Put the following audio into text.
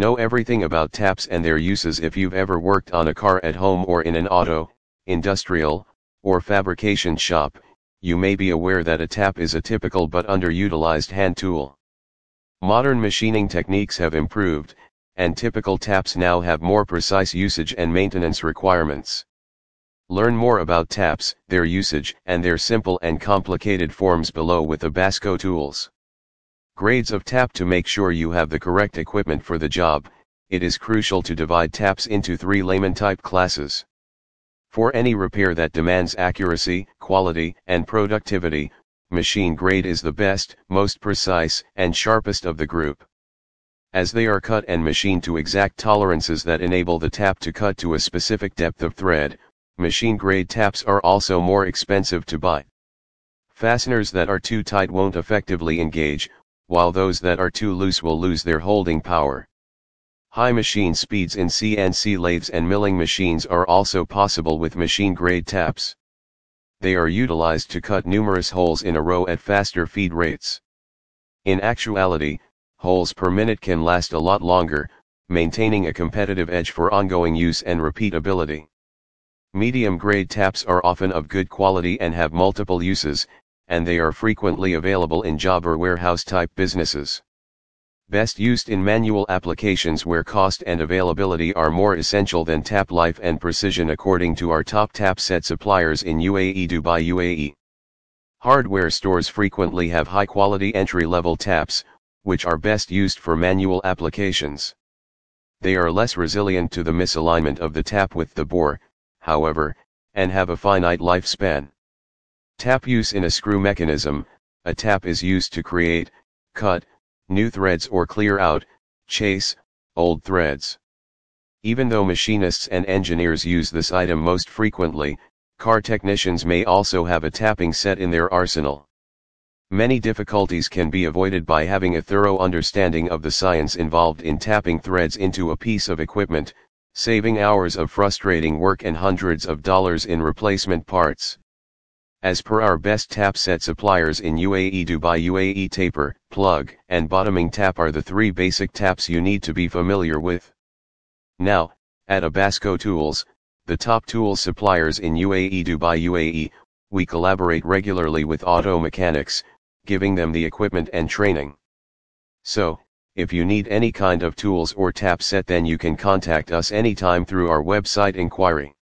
know everything about taps and their uses. If you've ever worked on a car at home or in an auto, industrial, or fabrication shop, you may be aware that a tap is a typical but underutilized hand tool. Modern machining techniques have improved, and typical taps now have more precise usage and maintenance requirements. Learn more about taps, their usage, and their simple and complicated forms below with the Basco tools. Grades of tap. To make sure you have the correct equipment for the job, it is crucial to divide taps into 3 layman-type classes. For any repair that demands accuracy, quality, and productivity, machine grade is the best, most precise, and sharpest of the group. As they are cut and machined to exact tolerances that enable the tap to cut to a specific depth of thread, machine grade taps are also more expensive to buy. Fasteners that are too tight won't effectively engage, while those that are too loose will lose their holding power. High machine speeds in CNC lathes and milling machines are also possible with machine-grade taps. They are utilized to cut numerous holes in a row at faster feed rates. In actuality, holes per minute can last a lot longer, maintaining a competitive edge for ongoing use and repeatability. Medium-grade taps are often of good quality and have multiple uses, and they are frequently available in job or warehouse-type businesses. Best used in manual applications where cost and availability are more essential than tap life and precision, according to our top tap set suppliers in UAE. Dubai, UAE. Hardware stores frequently have high-quality entry-level taps, which are best used for manual applications. They are less resilient to the misalignment of the tap with the bore, however, and have a finite lifespan. Tap use in a screw mechanism. A tap is used to create, cut, new threads or clear out, chase, old threads. Even though machinists and engineers use this item most frequently, car technicians may also have a tapping set in their arsenal. Many difficulties can be avoided by having a thorough understanding of the science involved in tapping threads into a piece of equipment, saving hours of frustrating work and hundreds of dollars in replacement parts. As per our best tap set suppliers in UAE, Dubai, UAE, taper, plug, and bottoming tap are the 3 basic taps you need to be familiar with. Now, at Abasco Tools, the top tool suppliers in UAE, Dubai, UAE, we collaborate regularly with auto mechanics, giving them the equipment and training. So, if you need any kind of tools or tap set, then you can contact us anytime through our website inquiry.